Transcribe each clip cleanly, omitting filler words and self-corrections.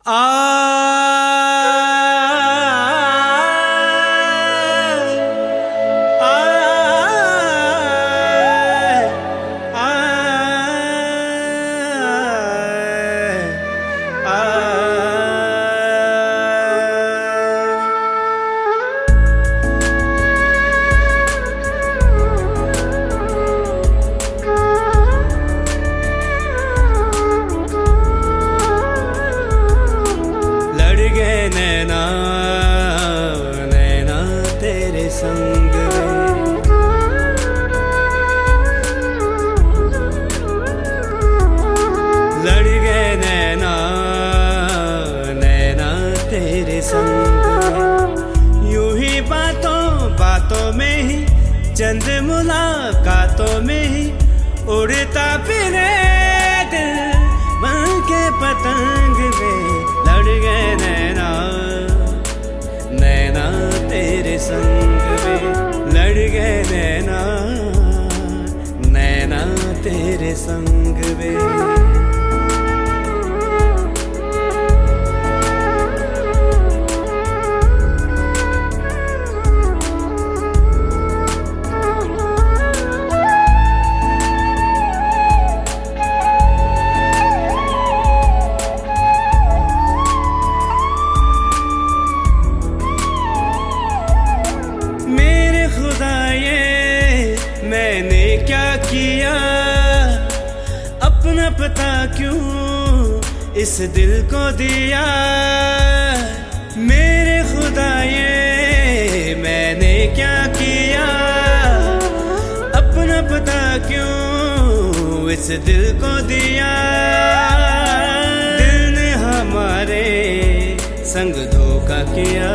नैना नैना तेरे संग लड़ गए, नैना नैना तेरे संग। यूं ही बातों बातों में ही, चंद मुलाकातों में ही उड़ता फिरे दिल बन के पतंग वे। लड़ गए नैना नैना तेरे संग वे, लड़ गए नैना नैना तेरे संग वे। मैंने क्या किया, अपना पता क्यों इस दिल को दिया। मेरे खुदा ये मैंने क्या किया, अपना पता क्यों इस दिल को दिया। दिल ने हमारे संग धोखा किया,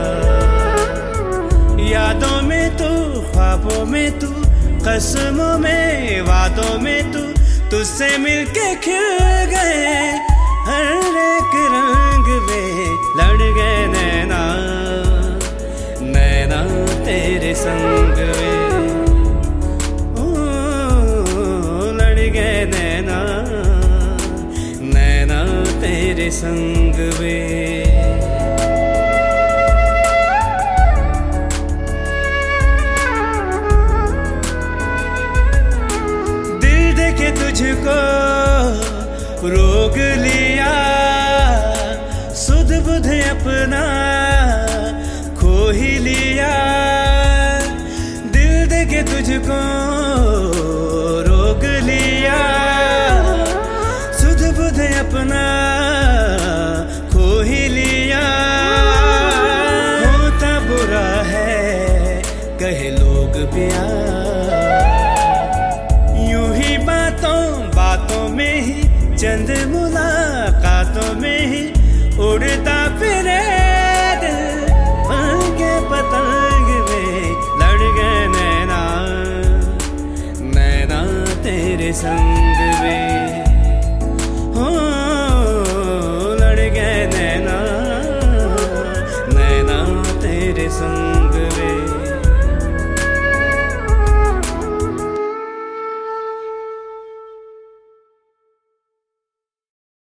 यादों में तू, ख्वाबों में तू, कसमों में, वादों में तू, तुझसे मिलके खिल गए हर एक रंग में। लड़ गए नैना नैना तेरे संग वे, लड़ गए नैना नैना तेरे संग वे। तुझको रोग लिया, सुध बुध अपना खो ही लिया। दिल देके तुझको रोग लिया, सुध बुध अपना खो ही लिया। होता बुरा है कहे लोग प्यार, बातों में ही, चंद मुलाकातों में ही उड़ता फिरे दिल बन के पतंग में। लड़ गए नैना नैना तेरे संग वे, हो लड़ गए नैना नैना तेरे संग।